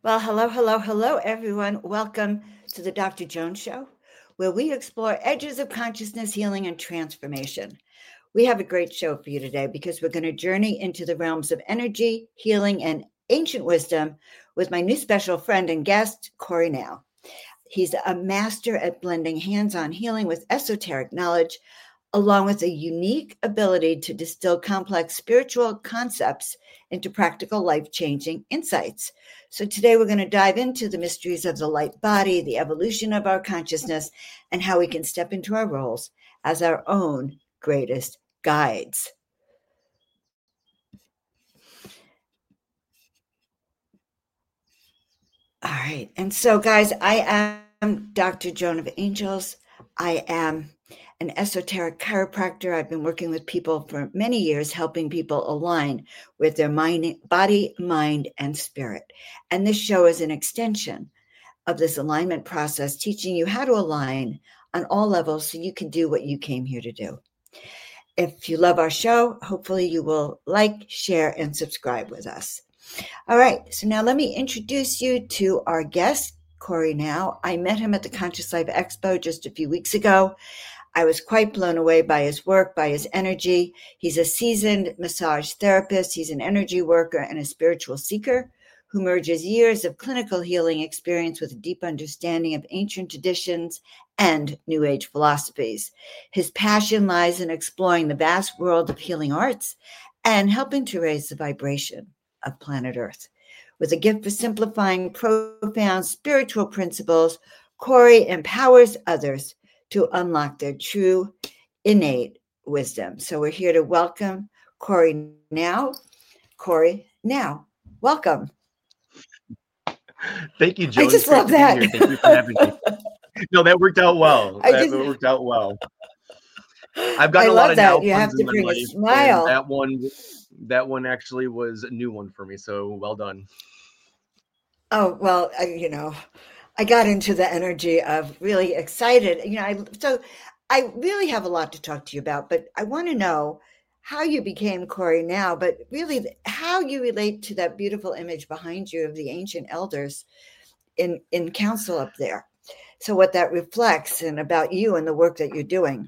Well, hello, hello, hello, everyone. Welcome to the Dr. Jones Show, where we explore edges of consciousness, healing, and transformation. We have a great show for you today because we're going to journey into the realms of energy, healing, and ancient wisdom with my new special friend and guest, Corey Now. He's a master at blending hands-on healing with esoteric knowledge, along with a unique ability to distill complex spiritual concepts into practical life-changing insights. So today we're going to dive into the mysteries of the light body, the evolution of our consciousness, and how we can step into our roles as our own greatest guides. All right. And so, guys, I am Dr. Joan of Angels. I am an esoteric chiropractor. I've been working with people for many years, helping people align with their body, mind, and spirit. And this show is an extension of this alignment process, teaching you how to align on all levels so you can do what you came here to do. If you love our show, hopefully you will like, share, and subscribe with us. All right, so now let me introduce you to our guest, Corey Now. I met him at the Conscious Life Expo just a few weeks ago. I was quite blown away by his work, by his energy. He's a seasoned massage therapist. He's an energy worker and a spiritual seeker who merges years of clinical healing experience with a deep understanding of ancient traditions and New Age philosophies. His passion lies in exploring the vast world of healing arts and helping to raise the vibration of planet Earth. With a gift for simplifying profound spiritual principles, Corey empowers others to unlock their true innate wisdom. So we're here to welcome Corey Now. Corey Now, welcome. Thank you, Joan. I just love that. Thank you for having me. No, that worked out well. That worked out well. I've gotten a lot of now you have to bring a smile. That one actually was a new one for me. So well done. Oh, well, I got into the energy of really excited. So I really have a lot to talk to you about, but I want to know how you became Corey Now, but really how you relate to that beautiful image behind you of the ancient elders in council up there. So what that reflects and about you and the work that you're doing.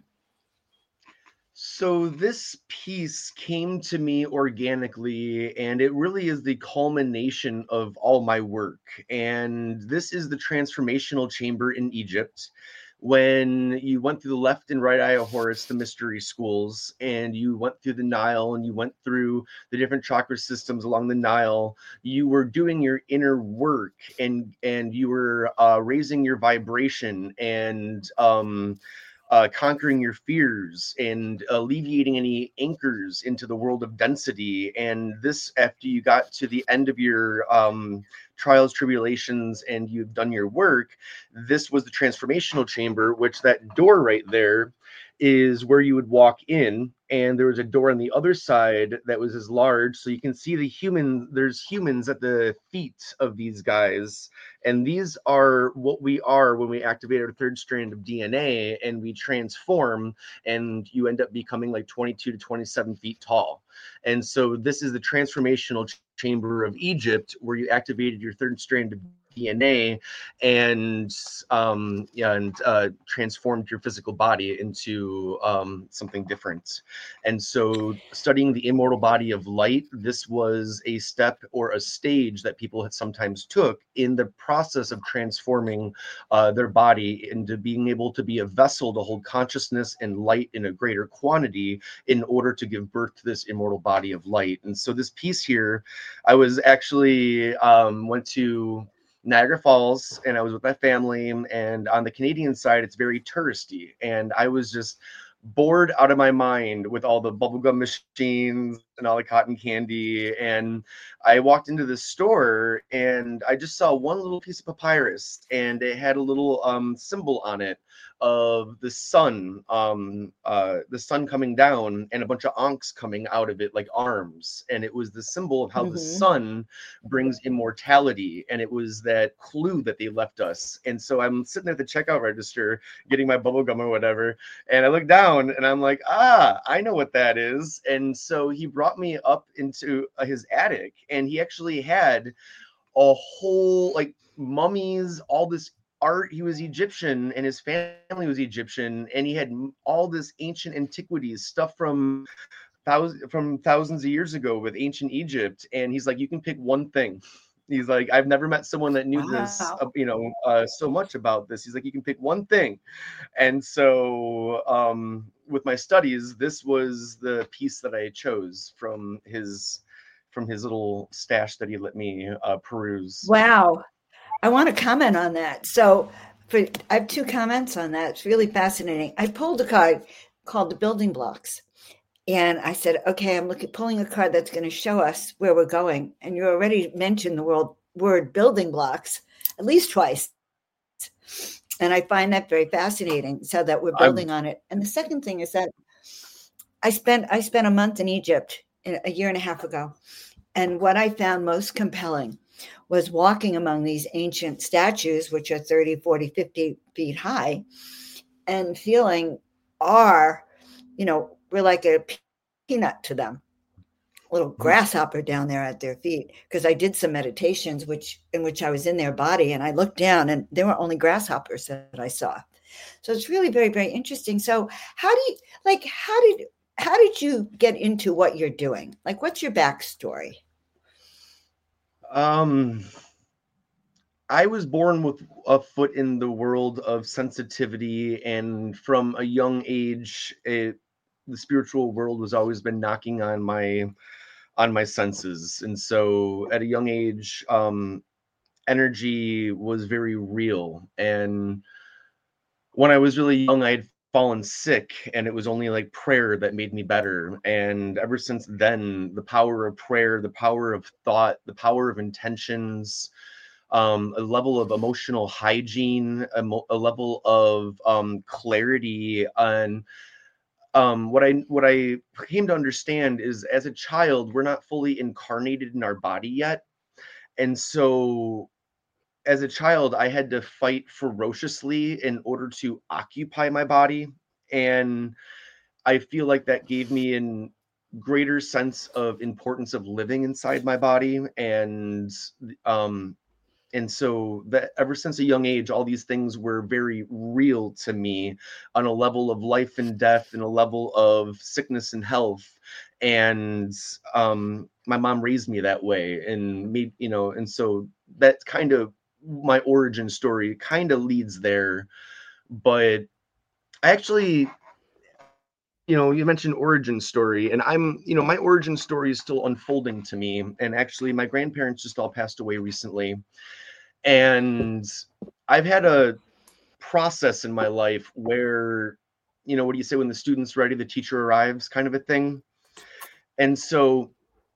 So this piece came to me organically, and it really is the culmination of all my work. And this is the transformational chamber in Egypt. When you went through the left and right eye of Horus, the mystery schools, and you went through the Nile and you went through the different chakra systems along the Nile, you were doing your inner work and you were raising your vibration and conquering your fears and alleviating any anchors into the world of density. And this, after you got to the end of your trials, tribulations, and you've done your work, this was the transformational chamber, which that door right there is where you would walk in, and there was a door on the other side that was as large, so you can see there's humans at the feet of these guys, and these are what we are when we activate our third strand of DNA and we transform, and you end up becoming like 22 to 27 feet tall. And so this is the transformational chamber of Egypt, where you activated your third strand of DNA and transformed your physical body into something different. And so studying the immortal body of light, this was a step or a stage that people had sometimes took in the process of transforming their body into being able to be a vessel to hold consciousness and light in a greater quantity in order to give birth to this immortal body of light. And so this piece here, I was actually went to Niagara Falls, and I was with my family, and on the Canadian side, it's very touristy, and I was just bored out of my mind with all the bubblegum machines and all the cotton candy. And I walked into this store and I just saw one little piece of papyrus, and it had a little symbol on it of the sun coming down and a bunch of ankhs coming out of it like arms. And it was the symbol of how the sun brings immortality, and it was that clue that they left us. And so I'm sitting at the checkout register getting my bubble gum or whatever, and I look down and I'm like, I know what that is. And so he brought me up into his attic, and he actually had a whole like mummies, all this art. He was Egyptian and his family was Egyptian, and he had all this ancient antiquities, stuff from thousands of years ago with ancient Egypt. And he's like, you can pick one thing. He's like, I've never met someone that knew this, Wow. so much about this. He's like, you can pick one thing. And so with my studies, this was the piece that I chose from his little stash that he let me peruse. Wow. I want to comment on that. So I have two comments on that. It's really fascinating. I pulled a card called the building blocks. And I said, okay, I'm pulling a card that's going to show us where we're going. And you already mentioned the word building blocks at least twice. And I find that very fascinating, so that we're building on it. And the second thing is that I spent a month in Egypt a year and a half ago. And what I found most compelling was walking among these ancient statues, which are 30, 40, 50 feet high, and feeling we're like a peanut to them, a little grasshopper down there at their feet. Because I did some meditations in which I was in their body, and I looked down and there were only grasshoppers that I saw. So it's really very, very interesting. So how did you get into what you're doing? Like, what's your backstory? I was born with a foot in the world of sensitivity, and from a young age, the spiritual world has always been knocking on my senses. And so at a young age, energy was very real. And when I was really young, I had fallen sick, and it was only like prayer that made me better. And ever since then, the power of prayer, the power of thought, the power of intentions, a level of emotional hygiene, a level of clarity on what I came to understand is, as a child, we're not fully incarnated in our body yet. And so as a child, I had to fight ferociously in order to occupy my body. And I feel like that gave me an greater sense of importance of living inside my body. And so that ever since a young age, all these things were very real to me on a level of life and death and a level of sickness and health. And my mom raised me that way, and me, and so that's kind of my origin story, kind of leads there. But I actually, you mentioned origin story, and my origin story is still unfolding to me. And actually, my grandparents just all passed away recently. And I've had a process in my life where, what do you say when the student's ready, the teacher arrives, kind of a thing. And so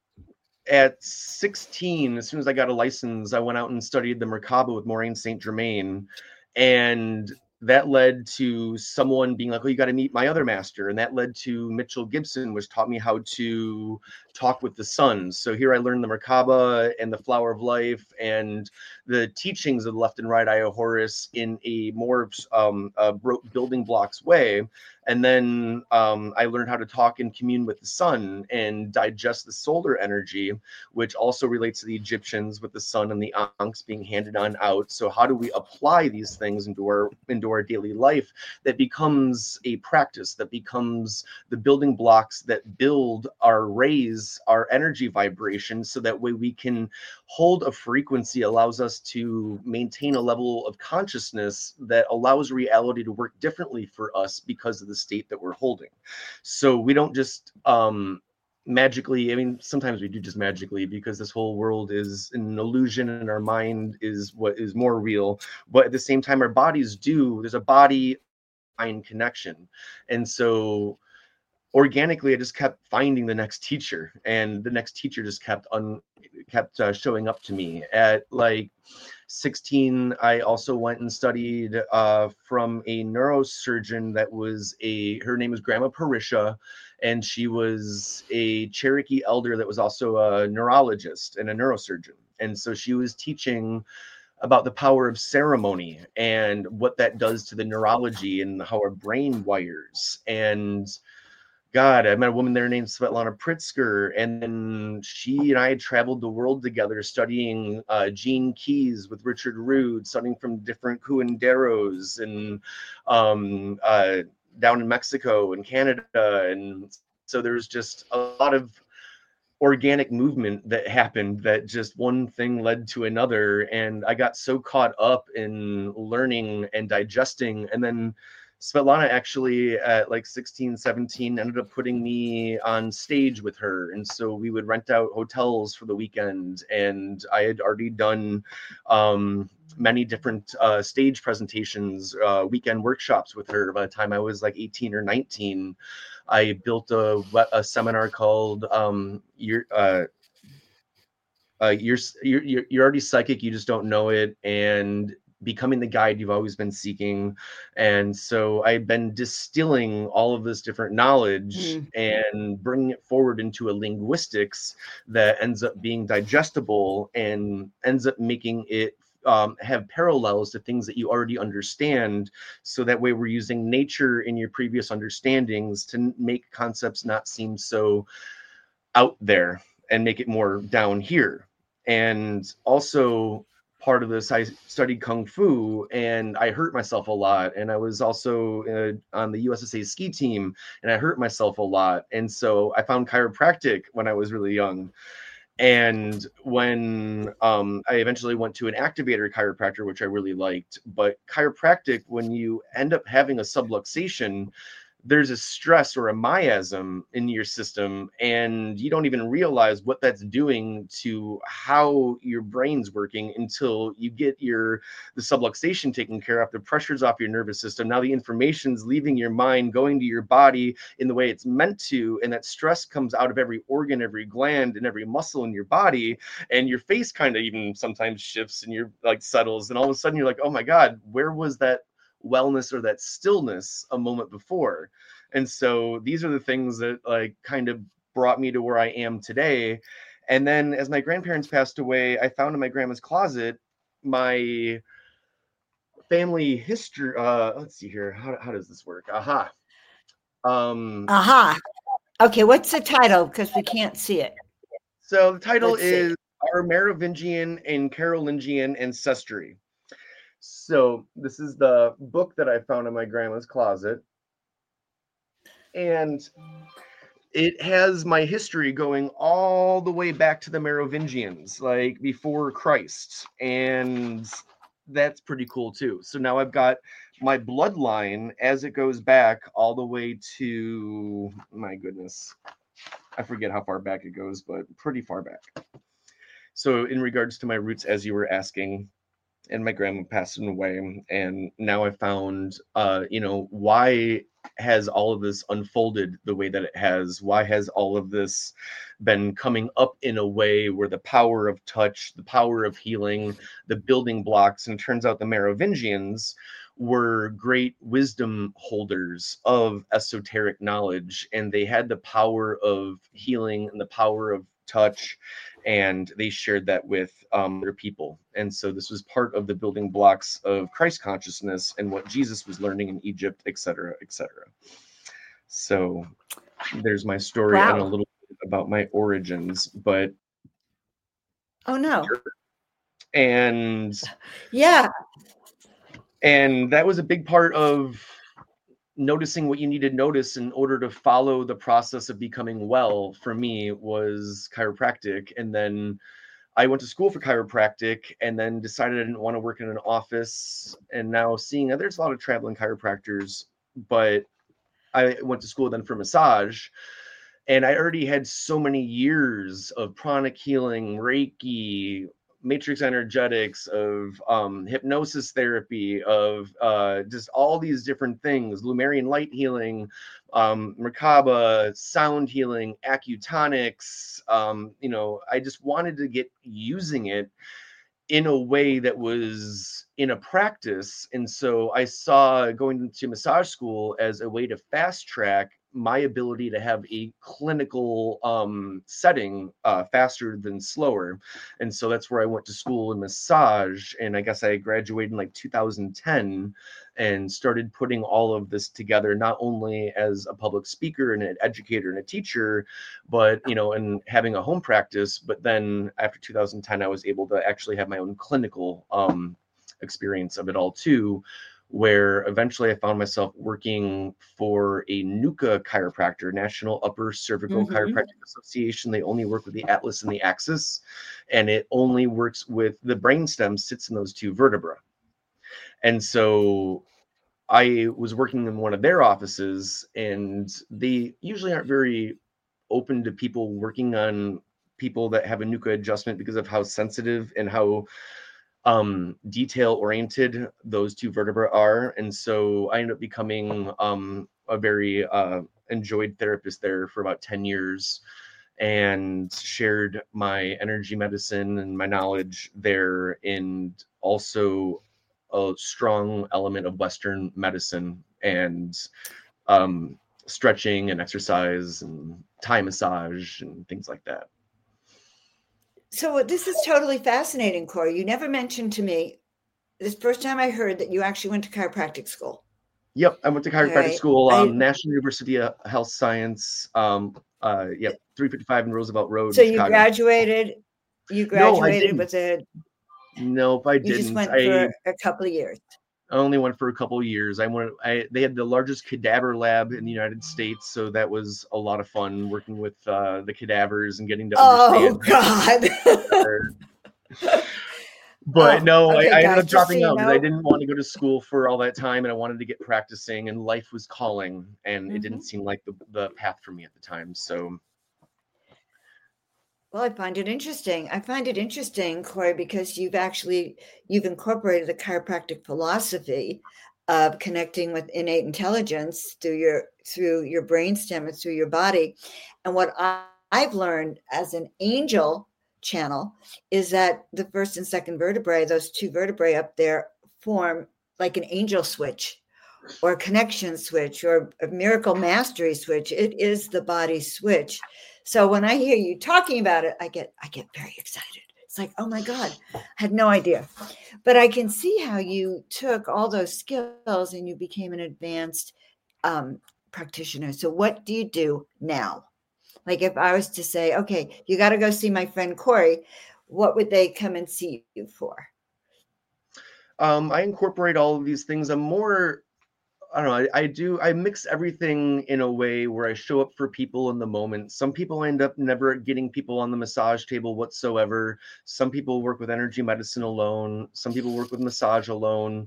at 16, as soon as I got a license, I went out and studied the Merkaba with Maureen St. Germain. And that led to someone being like, oh, you got to meet my other master. And that led to Mitchell Gibson, which taught me how to talk with the sun. So here I learned the Merkaba and the Flower of Life and the teachings of the left and right eye of Horus in a more building blocks way. And then I learned how to talk and commune with the sun and digest the solar energy, which also relates to the Egyptians with the sun and the Ankhs being handed on out. So how do we apply these things into our daily life that becomes a practice, that becomes the building blocks that raise our energy vibration, so that way we can hold a frequency, allows us to maintain a level of consciousness that allows reality to work differently for us because of the state that we're holding. So we don't just magically, sometimes we do just magically, because this whole world is an illusion and our mind is what is more real. But at the same time, our bodies there's a body mind connection. And so organically, I just kept finding the next teacher, and the next teacher just kept showing up to me. At like 16, I also went and studied from a neurosurgeon her name was Grandma Parisha, and she was a Cherokee elder that was also a neurologist and a neurosurgeon. And so she was teaching about the power of ceremony and what that does to the neurology and how our brain wires. And God, I met a woman there named Svetlana Pritzker, and then she and I had traveled the world together, studying gene keys with Richard Rood, studying from different curanderos, and down in Mexico and Canada. And so there's just a lot of organic movement that happened, that just one thing led to another, and I got so caught up in learning and digesting. And then Svetlana actually at like 16, 17 ended up putting me on stage with her, and so we would rent out hotels for the weekend, and I had already done many different stage presentations, weekend workshops with her. By the time I was like 18 or 19, I built a seminar called you're already psychic, you just don't know it, and becoming the guide you've always been seeking. And so I've been distilling all of this different knowledge and bringing it forward into a linguistics that ends up being digestible and ends up making it have parallels to things that you already understand. So that way we're using nature in your previous understandings to make concepts not seem so out there and make it more down here. And also, part of this, I studied Kung Fu and I hurt myself a lot. And I was also on the USSA ski team and I hurt myself a lot. And so I found chiropractic when I was really young. And when I eventually went to an activator chiropractor, which I really liked, but chiropractic, when you end up having a subluxation, there's a stress or a miasm in your system, and you don't even realize what that's doing to how your brain's working until you get the subluxation taken care of, the pressure's off your nervous system. Now the information's leaving your mind, going to your body in the way it's meant to, and that stress comes out of every organ, every gland, and every muscle in your body, and your face kind of even sometimes shifts and you're like settles, and all of a sudden you're like, oh my God, where was that wellness or that stillness a moment before? And so these are the things that like kind of brought me to where I am today. And then as my grandparents passed away, I found in my grandma's closet my family history. Let's see here. How does this work? Aha. Aha. Okay, what's the title? Because we can't see it. So the title Let's see. is Our Merovingian and Carolingian Ancestry. So this is the book that I found in my grandma's closet. And it has my history going all the way back to the Merovingians, like before Christ. And that's pretty cool too. So now I've got my bloodline as it goes back all the way to, my goodness, I forget how far back it goes, but pretty far back. So in regards to my roots, as you were asking, and my grandma passed away, and now I found why has all of this unfolded the way that it has? Why has all of this been coming up in a way where the power of touch, the power of healing, the building blocks, and it turns out the Merovingians were great wisdom holders of esoteric knowledge, and they had the power of healing and the power of touch, and they shared that with their people. And so this was part of the building blocks of Christ consciousness and what Jesus was learning in Egypt, etc., etc. So there's my story. Wow. And a little bit about my origins, but oh no. And yeah, and that was a big part of noticing what you need to notice in order to follow the process of becoming well. For me, was chiropractic. And then I went to school for chiropractic and then decided I didn't want to work in an office. And now seeing that there's a lot of traveling chiropractors, but I went to school then for massage. And I already had so many years of pranic healing, Reiki, matrix energetics, of hypnosis therapy, of just all these different things, Lumerian light healing, Merkaba, sound healing, acutonics. I just wanted to get using it in a way that was in a practice. And so I saw going to massage school as a way to fast track my ability to have a clinical setting faster than slower. And so that's where I went to school in massage. And I guess I graduated in like 2010 and started putting all of this together, not only as a public speaker and an educator and a teacher, but, and having a home practice. But then after 2010, I was able to actually have my own clinical experience of it all too, where eventually I found myself working for a NUCA chiropractor, National Upper Cervical Chiropractic Association. They only work with the atlas and the axis, and it only works with the brainstem sits in those two vertebrae. And so I was working in one of their offices, and they usually aren't very open to people working on people that have a NUCA adjustment because of how sensitive and how detail oriented those two vertebrae are. And so I ended up becoming a very enjoyed therapist there for about 10 years and shared my energy medicine and my knowledge there, and also a strong element of Western medicine and stretching and exercise and Thai massage and things like that. So this is totally fascinating, Corey. You never mentioned to me, this first time I heard that you actually went to chiropractic school. Yep, I went to chiropractic school, National University of Health Science. 355 in Roosevelt Road. So you graduated. You graduated with a. Nope, I didn't. You just went for a couple of years. I only went for a couple of years. They had the largest cadaver lab in the United States, so that was a lot of fun working with the cadavers and getting to understand. Oh God! But no, okay, I ended up dropping out because I didn't want to go to school for all that time, and I wanted to get practicing, and life was calling, and it didn't seem like the path for me at the time. So. Well, I find it interesting, Corey, because you've incorporated the chiropractic philosophy of connecting with innate intelligence through your brainstem and through your body. And what I've learned as an angel channel is that the first and second vertebrae, those two vertebrae up there, form like an angel switch or a connection switch or a miracle mastery switch. It is the body switch. So when I hear you talking about it, I get very excited. It's like, oh my God, I had no idea. But I can see how you took all those skills and you became an advanced practitioner. So what do you do now? Like if I was to say, okay, you got to go see my friend Corey, what would they come and see you for? I incorporate all of these things. I mix everything in a way where I show up for people in the moment. Some people end up never getting people on the massage table whatsoever. Some people work with energy medicine alone. Some people work with massage alone.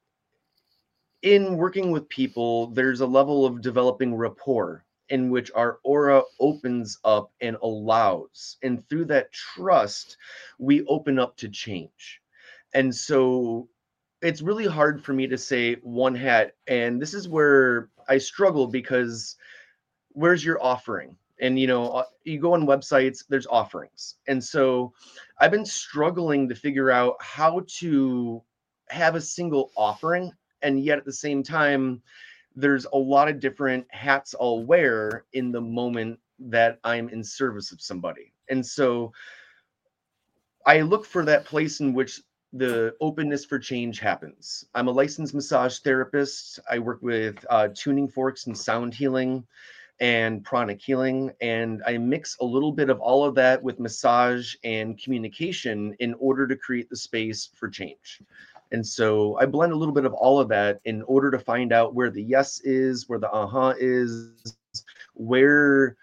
In working with people, there's a level of developing rapport in which our aura opens up and allows. And through that trust, we open up to change. And so it's really hard for me to say one hat. And this is where I struggle, because where's your offering? And, you go on websites, there's offerings. And so I've been struggling to figure out how to have a single offering. And yet at the same time, there's a lot of different hats I'll wear in the moment that I'm in service of somebody. And so I look for that place in which the openness for change happens. I'm a licensed massage therapist. I work with tuning forks and sound healing and pranic healing. And I mix a little bit of all of that with massage and communication in order to create the space for change. And so I blend a little bit of all of that in order to find out where the yes is, where the is, where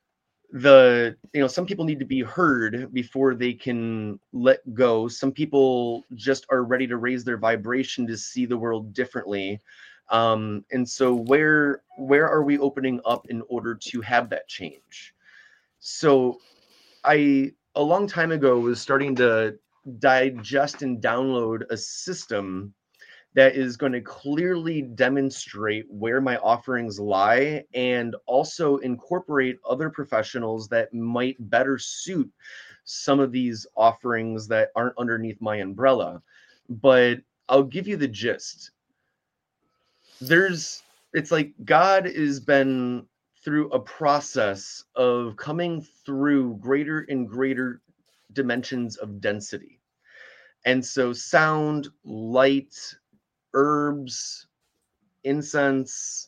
some people need to be heard before they can let go. Some people just are ready to raise their vibration to see the world differently. And so where are we opening up in order to have that change? So a long time ago was starting to digest and download a system that is going to clearly demonstrate where my offerings lie, and also incorporate other professionals that might better suit some of these offerings that aren't underneath my umbrella. But I'll give you the gist. It's like God has been through a process of coming through greater and greater dimensions of density. And so sound, light, herbs, incense,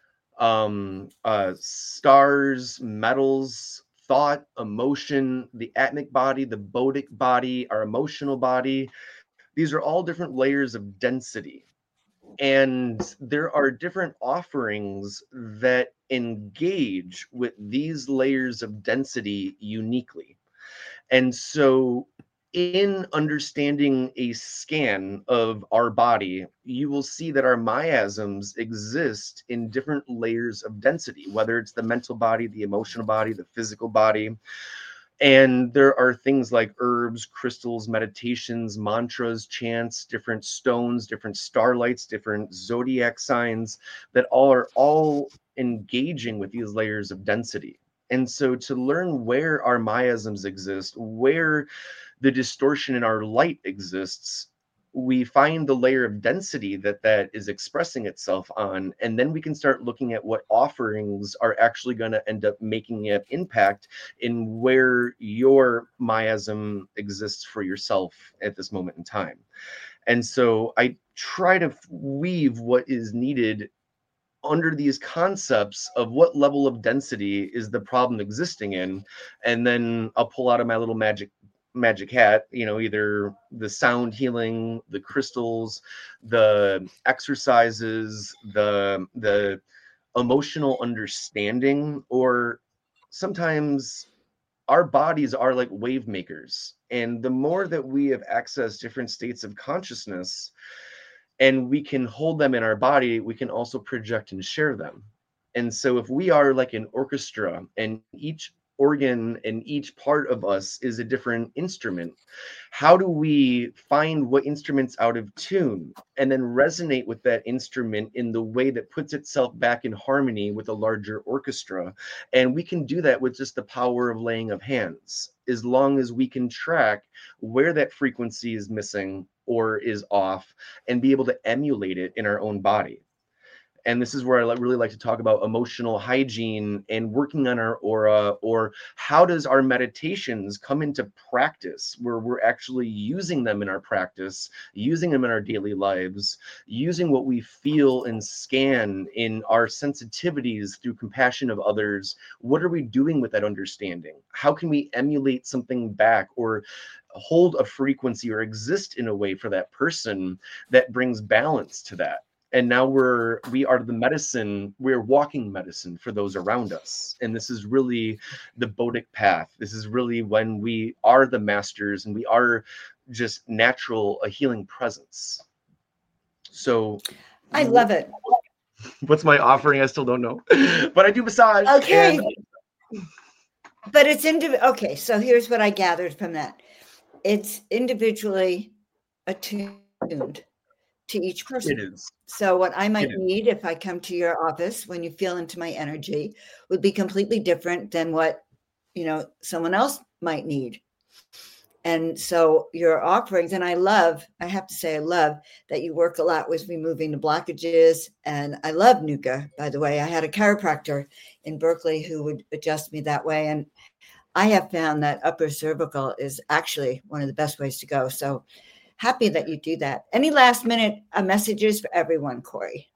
stars, metals, thought, emotion, the atmic body, the bodic body, our emotional body. These are all different layers of density. And there are different offerings that engage with these layers of density uniquely. And so, in understanding a scan of our body, you will see that our miasms exist in different layers of density, whether it's the mental body, the emotional body, the physical body. And there are things like herbs, crystals, meditations, mantras, chants, different stones, different starlights, different zodiac signs that all engaging with these layers of density. And so to learn where our miasms exist, where the distortion in our light exists, we find the layer of density that is expressing itself on, and then we can start looking at what offerings are actually going to end up making an impact in where your miasm exists for yourself at this moment in time. And so I try to weave what is needed under these concepts of what level of density is the problem existing in, and then I'll pull out of my little magic hat, either the sound healing, the crystals, the exercises, the emotional understanding, or sometimes our bodies are like wave makers. And the more that we have accessed different states of consciousness and we can hold them in our body, we can also project and share them. And so if we are like an orchestra and each organ and each part of us is a different instrument, how do we find what instrument's out of tune and then resonate with that instrument in the way that puts itself back in harmony with a larger orchestra? And we can do that with just the power of laying of hands, as long as we can track where that frequency is missing or is off and be able to emulate it in our own body. And this is where I really like to talk about emotional hygiene and working on our aura, or how does our meditations come into practice where we're actually using them in our practice, using them in our daily lives, using what we feel and scan in our sensitivities through compassion of others. What are we doing with that understanding? How can we emulate something back or hold a frequency or exist in a way for that person that brings balance to that? And now we are the medicine, we're walking medicine for those around us. And this is really the Bodic path. This is really when we are the masters and we are just a healing presence. So I love it. What's my offering? I still don't know, but I do massage. Okay. But it's okay. So here's what I gathered from that. It's individually attuned to each person. It is. So what I might need if I come to your office when you feel into my energy would be completely different than what, someone else might need. And so your offerings, and I have to say, I love that you work a lot with removing the blockages. And I love Nuka, by the way. I had a chiropractor in Berkeley who would adjust me that way. And I have found that upper cervical is actually one of the best ways to go. So happy that you do that. Any last minute messages for everyone, Corey?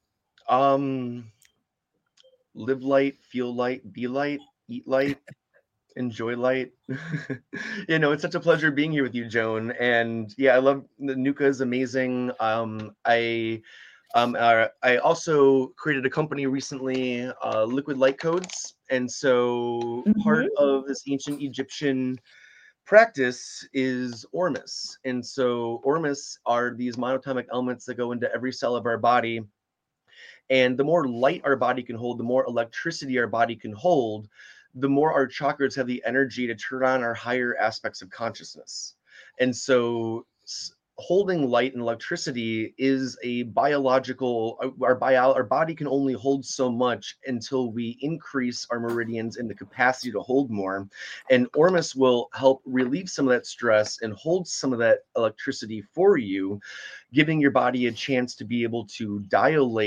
Live light, feel light, be light, eat light, enjoy light. It's such a pleasure being here with you, Joan. And yeah, I love Nuka is amazing. I also created a company recently, Liquid Light Codes. And so part of this ancient Egyptian practice is Ormus. And so Ormus are these monatomic elements that go into every cell of our body. And the more light our body can hold, the more electricity our body can hold, the more our chakras have the energy to turn on our higher aspects of consciousness. And so holding light and electricity is a biological, our body can only hold so much until we increase our meridians and the capacity to hold more. And Ormus will help relieve some of that stress and hold some of that electricity for you, giving your body a chance to be able to dilate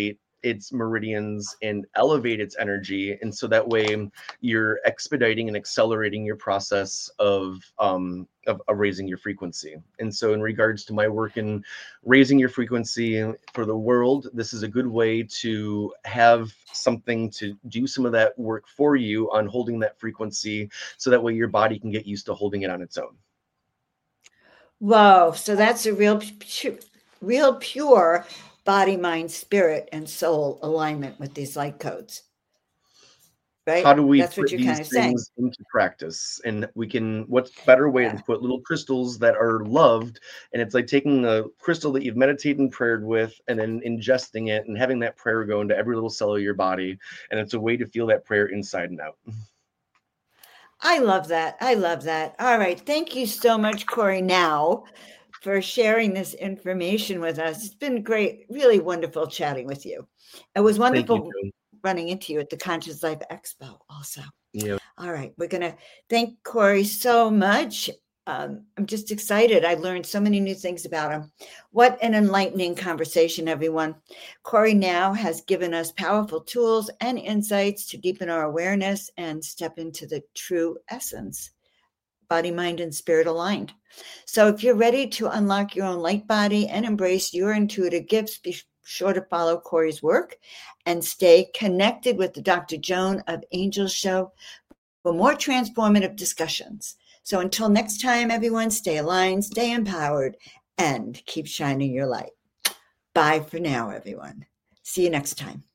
its meridians and elevate its energy. And so that way you're expediting and accelerating your process of raising your frequency. And so in regards to my work in raising your frequency for the world, this is a good way to have something to do some of that work for you on holding that frequency, so that way your body can get used to holding it on its own. Whoa. So that's a real pure body, mind, spirit, and soul alignment with these light codes. Right? How do we That's what put you're these kind of saying. things into practice? And what's better way to put little crystals that are loved? And it's like taking a crystal that you've meditated and prayed with, and then ingesting it and having that prayer go into every little cell of your body. And it's a way to feel that prayer inside and out. I love that. I love that. All right. Thank you so much, Corey, now for sharing this information with us. It's been great, really wonderful chatting with you. It was wonderful running into you at the Conscious Life Expo also. Yeah. All right. We're going to thank Corey so much. I'm just excited. I learned so many new things about him. What an enlightening conversation, everyone. Corey now has given us powerful tools and insights to deepen our awareness and step into the true essence, body, mind, and spirit aligned. So if you're ready to unlock your own light body and embrace your intuitive gifts, be sure to follow Corey's work and stay connected with the Dr. Joan of Angels show for more transformative discussions. So until next time, everyone, stay aligned, stay empowered, and keep shining your light. Bye for now, everyone. See you next time.